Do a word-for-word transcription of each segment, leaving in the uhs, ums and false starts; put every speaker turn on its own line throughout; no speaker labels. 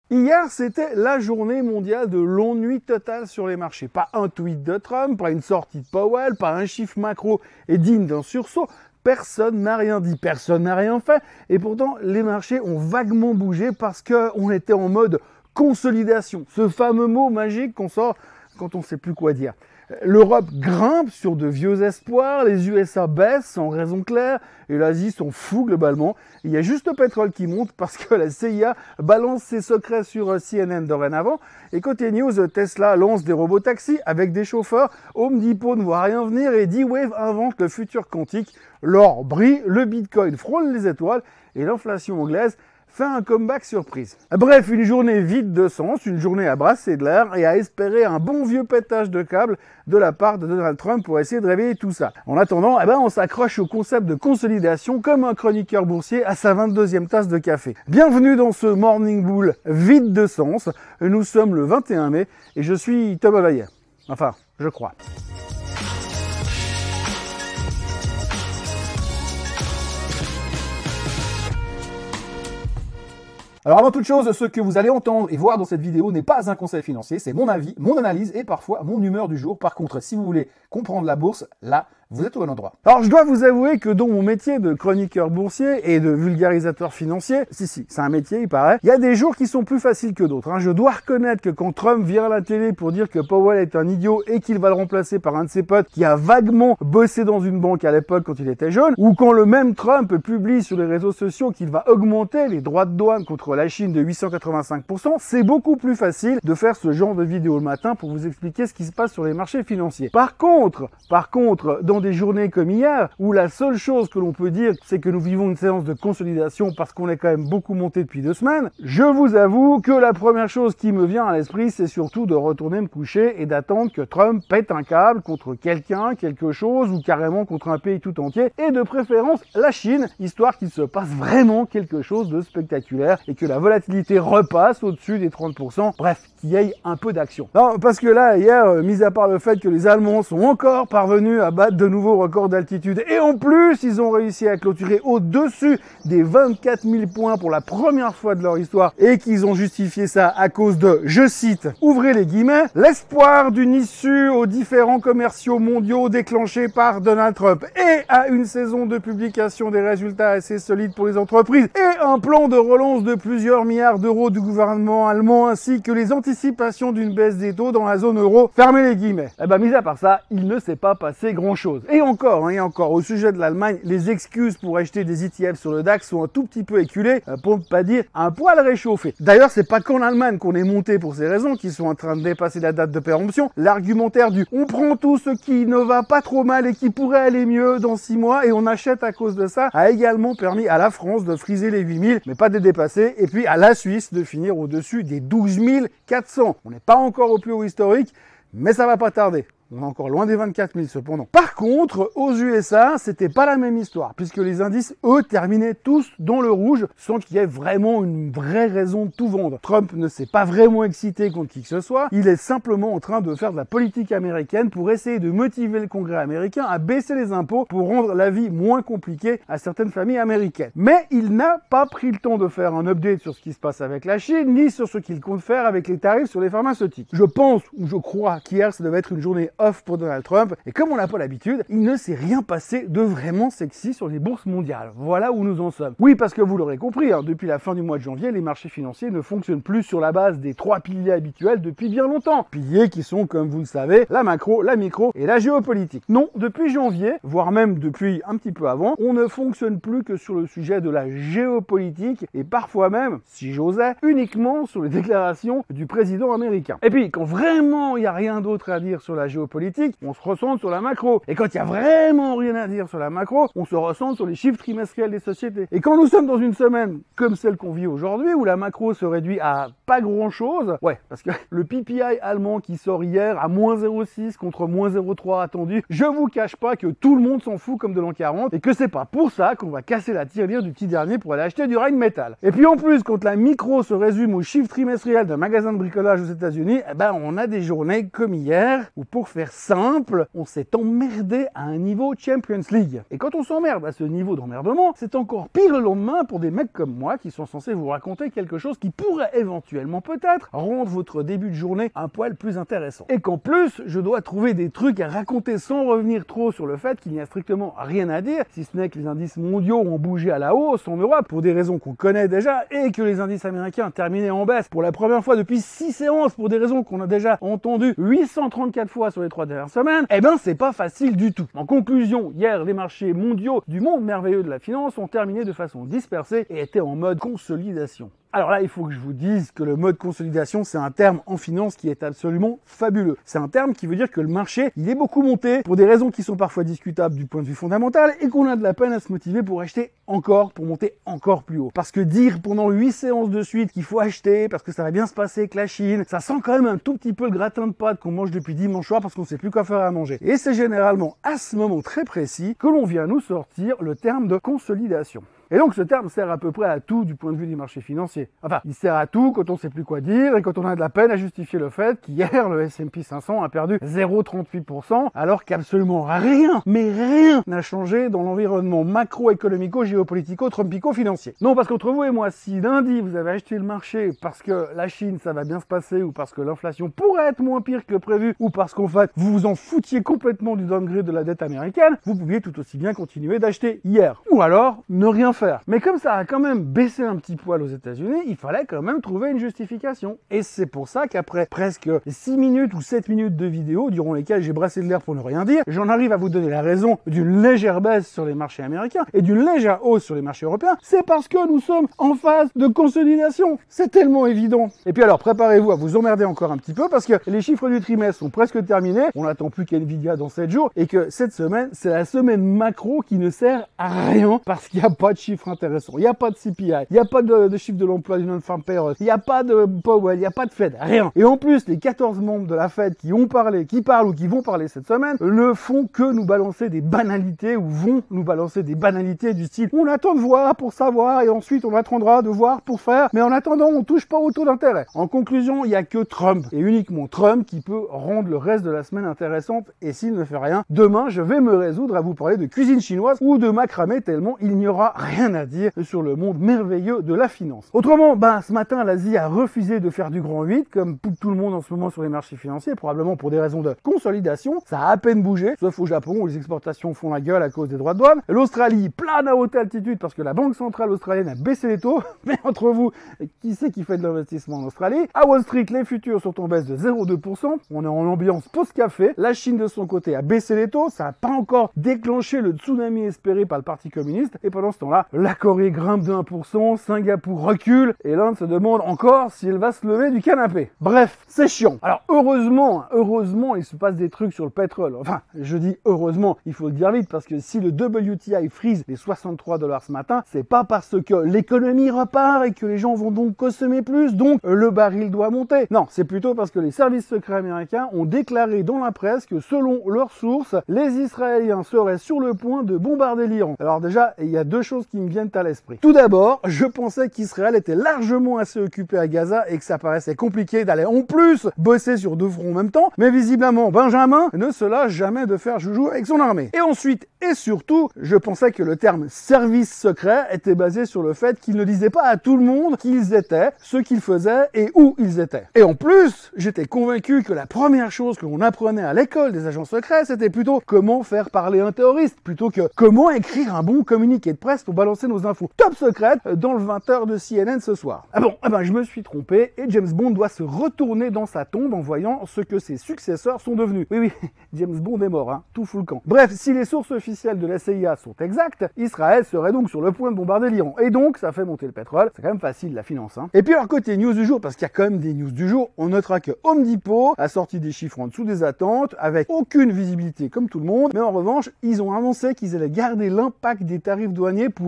Hier, c'était la journée mondiale de l'ennui total sur les marchés. Pas un tweet de Trump, pas une sortie de Powell, pas un chiffre macro et digne d'un sursaut. Personne n'a rien dit, personne n'a rien fait. Et pourtant, les marchés ont vaguement bougé parce qu'on était en mode consolidation. Ce fameux mot magique qu'on sort quand on ne sait plus quoi dire. L'Europe grimpe sur de vieux espoirs, les U S A baissent sans raison claire et l'Asie s'en fout globalement. Il y a juste le pétrole qui monte parce que la C I A balance ses secrets sur C N N dorénavant. Et côté news, Tesla lance des robots taxis avec des chauffeurs, Home Depot ne voit rien venir et D-Wave invente le futur quantique. L'or brille, le Bitcoin frôle les étoiles et l'inflation anglaise fait un comeback surprise. Bref, une journée vide de sens, une journée à brasser de l'air et à espérer un bon vieux pétage de câble de la part de Donald Trump pour essayer de réveiller tout ça. En attendant, eh ben, on s'accroche au concept de consolidation comme un chroniqueur boursier à sa vingt-deuxième tasse de café. Bienvenue dans ce Morning Bull vide de sens. Nous sommes le vingt et un mai et je suis Thomas Vaillet. Enfin, je crois. Alors avant toute chose, ce que vous allez entendre et voir dans cette vidéo n'est pas un conseil financier, c'est mon avis, mon analyse et parfois mon humeur du jour. Par contre, si vous voulez comprendre la bourse, là, vous êtes au bon endroit. Alors je dois vous avouer que dans mon métier de chroniqueur boursier et de vulgarisateur financier, si si, c'est un métier il paraît, il y a des jours qui sont plus faciles que d'autres. Hein. Je dois reconnaître que quand Trump vient à la télé pour dire que Powell est un idiot et qu'il va le remplacer par un de ses potes qui a vaguement bossé dans une banque à l'époque quand il était jeune, ou quand le même Trump publie sur les réseaux sociaux qu'il va augmenter les droits de douane contre la Chine de huit cent quatre-vingt-cinq pour cent, c'est beaucoup plus facile de faire ce genre de vidéo le matin pour vous expliquer ce qui se passe sur les marchés financiers. Par contre, par contre, dans des journées comme hier, où la seule chose que l'on peut dire, c'est que nous vivons une séance de consolidation parce qu'on est quand même beaucoup monté depuis deux semaines, je vous avoue que la première chose qui me vient à l'esprit, c'est surtout de retourner me coucher et d'attendre que Trump pète un câble contre quelqu'un, quelque chose, ou carrément contre un pays tout entier, et de préférence la Chine, histoire qu'il se passe vraiment quelque chose de spectaculaire et que la volatilité repasse au-dessus des trente pour cent, bref, qu'il y ait un peu d'action. Non, parce que là, hier, mis à part le fait que les Allemands sont encore parvenus à battre de nouveaux records d'altitude, et en plus, ils ont réussi à clôturer au-dessus des vingt-quatre mille points pour la première fois de leur histoire, et qu'ils ont justifié ça à cause de, je cite, ouvrez les guillemets, l'espoir d'une issue aux différents commerciaux mondiaux déclenchés par Donald Trump, et à une saison de publication des résultats assez solides pour les entreprises, et un plan de relance de plusieurs milliards d'euros du gouvernement allemand, ainsi que les anticipations d'une baisse des taux dans la zone euro, fermez les guillemets. Eh ben, mis à part ça, il ne s'est pas passé grand-chose. Et encore, hein, et encore, au sujet de l'Allemagne, les excuses pour acheter des E T F sur le DAX sont un tout petit peu éculées, pour ne pas dire un poil réchauffé. D'ailleurs, c'est pas qu'en Allemagne qu'on est monté pour ces raisons, qui sont en train de dépasser la date de péremption. L'argumentaire du « on prend tout ce qui ne va pas trop mal et qui pourrait aller mieux dans six mois et on achète à cause de ça » a également permis à la France de friser les huit mille, mais pas de les dépasser, et puis à la Suisse de finir au-dessus des douze mille quatre cents. On n'est pas encore au plus haut historique, mais ça va pas tarder. On est encore loin des vingt-quatre mille cependant. Par contre, aux U S A, c'était pas la même histoire, puisque les indices, eux, terminaient tous dans le rouge, sans qu'il y ait vraiment une vraie raison de tout vendre. Trump ne s'est pas vraiment excité contre qui que ce soit, il est simplement en train de faire de la politique américaine pour essayer de motiver le Congrès américain à baisser les impôts pour rendre la vie moins compliquée à certaines familles américaines. Mais il n'a pas pris le temps de faire un update sur ce qui se passe avec la Chine, ni sur ce qu'il compte faire avec les tarifs sur les pharmaceutiques. Je pense, ou je crois, qu'hier, ça devait être une journée off pour Donald Trump, et comme on n'a pas l'habitude, il ne s'est rien passé de vraiment sexy sur les bourses mondiales. Voilà où nous en sommes. Oui, parce que vous l'aurez compris, hein, depuis la fin du mois de janvier, les marchés financiers ne fonctionnent plus sur la base des trois piliers habituels depuis bien longtemps. Piliers qui sont, comme vous le savez, la macro, la micro et la géopolitique. Non, depuis janvier, voire même depuis un petit peu avant, on ne fonctionne plus que sur le sujet de la géopolitique, et parfois même, si j'osais, uniquement sur les déclarations du président américain. Et puis, quand vraiment il n'y a rien d'autre à dire sur la géopolitique, on se ressent sur la macro. Et quand il y a vraiment rien à dire sur la macro, on se ressent sur les chiffres trimestriels des sociétés. Et quand nous sommes dans une semaine comme celle qu'on vit aujourd'hui, où la macro se réduit à pas grand chose, ouais, parce que le P P I allemand qui sort hier à moins zéro virgule six contre moins zéro virgule trois attendu, je vous cache pas que tout le monde s'en fout comme de l'an quarante, et que c'est pas pour ça qu'on va casser la tirelire du petit dernier pour aller acheter du Rheinmetall. Et puis en plus, quand la micro se résume aux chiffres trimestriels d'un magasin de bricolage aux États-Unis, eh ben on a des journées comme hier, où pour faire faire simple, on s'est emmerdé à un niveau Champions League. Et quand on s'emmerde à ce niveau d'emmerdement, c'est encore pire le lendemain pour des mecs comme moi qui sont censés vous raconter quelque chose qui pourrait éventuellement peut-être rendre votre début de journée un poil plus intéressant. Et qu'en plus, je dois trouver des trucs à raconter sans revenir trop sur le fait qu'il n'y a strictement rien à dire, si ce n'est que les indices mondiaux ont bougé à la hausse en Europe pour des raisons qu'on connaît déjà et que les indices américains terminaient en baisse pour la première fois depuis six séances pour des raisons qu'on a déjà entendues huit cent trente-quatre fois sur les trois dernières semaines, eh ben c'est pas facile du tout. En conclusion, hier, les marchés mondiaux du monde merveilleux de la finance ont terminé de façon dispersée et étaient en mode consolidation. Alors là, il faut que je vous dise que le mode consolidation, c'est un terme en finance qui est absolument fabuleux. C'est un terme qui veut dire que le marché, il est beaucoup monté pour des raisons qui sont parfois discutables du point de vue fondamental et qu'on a de la peine à se motiver pour acheter encore, pour monter encore plus haut. Parce que dire pendant huit séances de suite qu'il faut acheter parce que ça va bien se passer avec la Chine, ça sent quand même un tout petit peu le gratin de pâtes qu'on mange depuis dimanche soir parce qu'on sait plus quoi faire à manger. Et c'est généralement à ce moment très précis que l'on vient nous sortir le terme de consolidation. Et donc ce terme sert à peu près à tout du point de vue du marché financier. Enfin, il sert à tout quand on sait plus quoi dire et quand on a de la peine à justifier le fait qu'hier le S and P cinq cents a perdu zéro virgule trente-huit pour cent alors qu'absolument rien, mais rien n'a changé dans l'environnement macroéconomico-géopolitico-trumpico-financier. Non, parce qu'entre vous et moi, si lundi vous avez acheté le marché parce que la Chine ça va bien se passer ou parce que l'inflation pourrait être moins pire que prévu ou parce qu'en fait vous vous en foutiez complètement du downgrade de la dette américaine, vous pouviez tout aussi bien continuer d'acheter hier. Ou alors ne rien faire. Mais comme ça a quand même baissé un petit poil aux États-Unis, il fallait quand même trouver une justification. Et c'est pour ça qu'après presque six minutes ou sept minutes de vidéo, durant lesquelles j'ai brassé de l'air pour ne rien dire, j'en arrive à vous donner la raison d'une légère baisse sur les marchés américains et d'une légère hausse sur les marchés européens. C'est parce que nous sommes en phase de consolidation. C'est tellement évident. Et puis alors, préparez-vous à vous emmerder encore un petit peu parce que les chiffres du trimestre sont presque terminés. On n'attend plus qu'Nvidia dans sept jours et que cette semaine, c'est la semaine macro qui ne sert à rien parce qu'il n'y a pas de chiffres intéressants. Il n'y a pas de C P I, il n'y a pas de, de chiffre de l'emploi du non-farm payroll, il n'y a pas de Powell, il n'y a pas de Fed, rien. Et en plus, les quatorze membres de la Fed qui ont parlé, qui parlent ou qui vont parler cette semaine, ne font que nous balancer des banalités ou vont nous balancer des banalités du style on attend de voir pour savoir et ensuite on attendra de voir pour faire, mais en attendant on touche pas au taux d'intérêt. En conclusion, il n'y a que Trump et uniquement Trump qui peut rendre le reste de la semaine intéressante et s'il ne fait rien, demain je vais me résoudre à vous parler de cuisine chinoise ou de macramé tellement il n'y aura rien à dire sur le monde merveilleux de la finance. Autrement, ben, ce matin, l'Asie a refusé de faire du grand huit, comme tout le monde en ce moment sur les marchés financiers, probablement pour des raisons de consolidation. Ça a à peine bougé, sauf au Japon où les exportations font la gueule à cause des droits de douane. L'Australie plane à haute altitude parce que la Banque centrale australienne a baissé les taux. Mais entre vous, qui c'est qui fait de l'investissement en Australie? À Wall Street, les futurs sont en baisse de zéro virgule deux pour cent. On est en ambiance post-café. La Chine, de son côté, a baissé les taux. Ça n'a pas encore déclenché le tsunami espéré par le Parti communiste. Et pendant ce temps-là, la Corée grimpe de un pour cent, Singapour recule, et l'Inde se demande encore si elle va se lever du canapé. Bref, c'est chiant. Alors heureusement, heureusement, il se passe des trucs sur le pétrole. Enfin, je dis heureusement, il faut le dire vite, parce que si le W T I frise les soixante-trois dollars ce matin, c'est pas parce que l'économie repart et que les gens vont donc consommer plus, donc le baril doit monter. Non, c'est plutôt parce que les services secrets américains ont déclaré dans la presse que selon leurs sources, les Israéliens seraient sur le point de bombarder l'Iran. Alors déjà, il y a deux choses qui me viennent à l'esprit. Tout d'abord, je pensais qu'Israël était largement assez occupé à Gaza et que ça paraissait compliqué d'aller en plus bosser sur deux fronts en même temps, mais visiblement Benjamin ne se lâche jamais de faire joujou avec son armée. Et ensuite, et surtout, je pensais que le terme service secret était basé sur le fait qu'ils ne disaient pas à tout le monde qui ils étaient, ce qu'ils faisaient et où ils étaient. Et en plus, j'étais convaincu que la première chose que l'on apprenait à l'école des agents secrets, c'était plutôt comment faire parler un terroriste, plutôt que comment écrire un bon communiqué de presse pour balancer nos infos top secrètes dans le vingt heures de C N N ce soir. Ah bon, ah ben je me suis trompé et James Bond doit se retourner dans sa tombe en voyant ce que ses successeurs sont devenus. Oui, oui, James Bond est mort, hein, tout fout le camp. Bref, si les sources officielles de la C I A sont exactes, Israël serait donc sur le point de bombarder l'Iran. Et donc, ça fait monter le pétrole. C'est quand même facile, la finance, hein. Et puis, alors, côté news du jour, parce qu'il y a quand même des news du jour, on notera que Home Depot a sorti des chiffres en dessous des attentes, avec aucune visibilité comme tout le monde, mais en revanche, ils ont annoncé qu'ils allaient garder l'impact des tarifs douaniers pour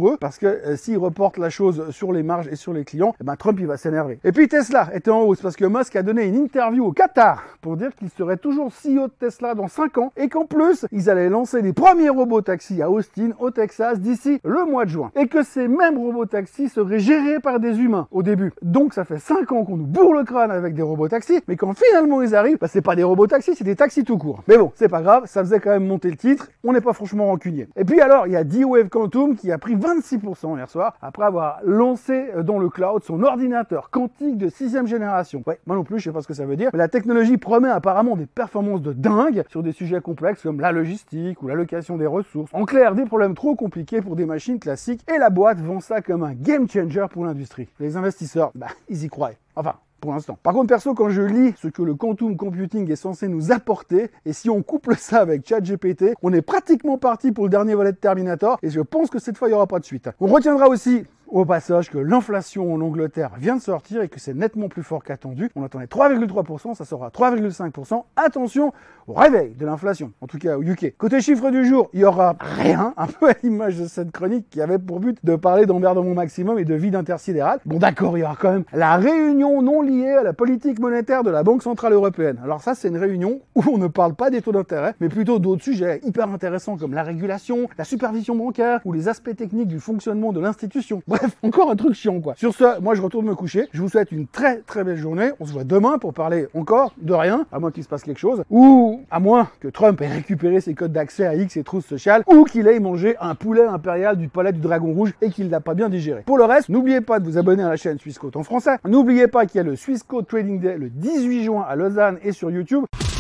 pour eux, parce que euh, s'ils reportent la chose sur les marges et sur les clients, eh ben Trump il va s'énerver. Et puis Tesla était en hausse parce que Musk a donné une interview au Qatar pour dire qu'il serait toujours C E O de Tesla dans cinq ans et qu'en plus ils allaient lancer les premiers robotaxis à Austin, au Texas, d'ici le mois de juin. Et que ces mêmes robotaxis seraient gérés par des humains au début. Donc ça fait cinq ans qu'on nous bourre le crâne avec des robotaxis, mais quand finalement ils arrivent, bah, c'est pas des robotaxis, c'est des taxis tout court. Mais bon, c'est pas grave, ça faisait quand même monter le titre, on n'est pas franchement rancunier. Et puis alors, il y a D-Wave Quantum qui a pris vingt-six pour cent hier soir, après avoir lancé dans le cloud son ordinateur quantique de sixième génération. Ouais, moi non plus, je sais pas ce que ça veut dire, mais la technologie promet apparemment des performances de dingue sur des sujets complexes comme la logistique ou l'allocation des ressources. En clair, des problèmes trop compliqués pour des machines classiques, et la boîte vend ça comme un game changer pour l'industrie. Les investisseurs, bah, ils y croient. Enfin, pour l'instant. Par contre, perso, quand je lis ce que le quantum computing est censé nous apporter, et si on couple ça avec ChatGPT, on est pratiquement parti pour le dernier volet de Terminator, et je pense que cette fois, il n'y aura pas de suite. On retiendra aussi au passage que l'inflation en Angleterre vient de sortir et que c'est nettement plus fort qu'attendu. On attendait trois virgule trois pour cent, ça sera trois virgule cinq pour cent. Attention au réveil de l'inflation, en tout cas au U K. Côté chiffre du jour, il y aura rien, un peu à l'image de cette chronique qui avait pour but de parler d'emmerdement maximum et de vide intersidéral. Bon d'accord, il y aura quand même la réunion non liée à la politique monétaire de la Banque Centrale Européenne. Alors ça, c'est une réunion où on ne parle pas des taux d'intérêt, mais plutôt d'autres sujets hyper intéressants comme la régulation, la supervision bancaire ou les aspects techniques du fonctionnement de l'institution. Bref, encore un truc chiant quoi. Sur ce, moi je retourne me coucher. Je vous souhaite une très très belle journée. On se voit demain pour parler encore de rien, à moins qu'il se passe quelque chose, ou à moins que Trump ait récupéré ses codes d'accès à X et Truth Social, ou qu'il ait mangé un poulet impérial du palais du Dragon Rouge et qu'il l'a pas bien digéré. Pour le reste, n'oubliez pas de vous abonner à la chaîne Swissquote en français. N'oubliez pas qu'il y a le Swissquote Trading Day le dix-huit juin à Lausanne et sur YouTube.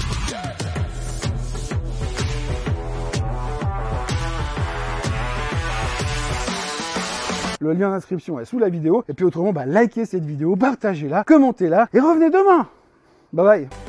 Le lien d'inscription est sous la vidéo. Et puis autrement, bah, likez cette vidéo, partagez-la, commentez-la et revenez demain. Bye bye.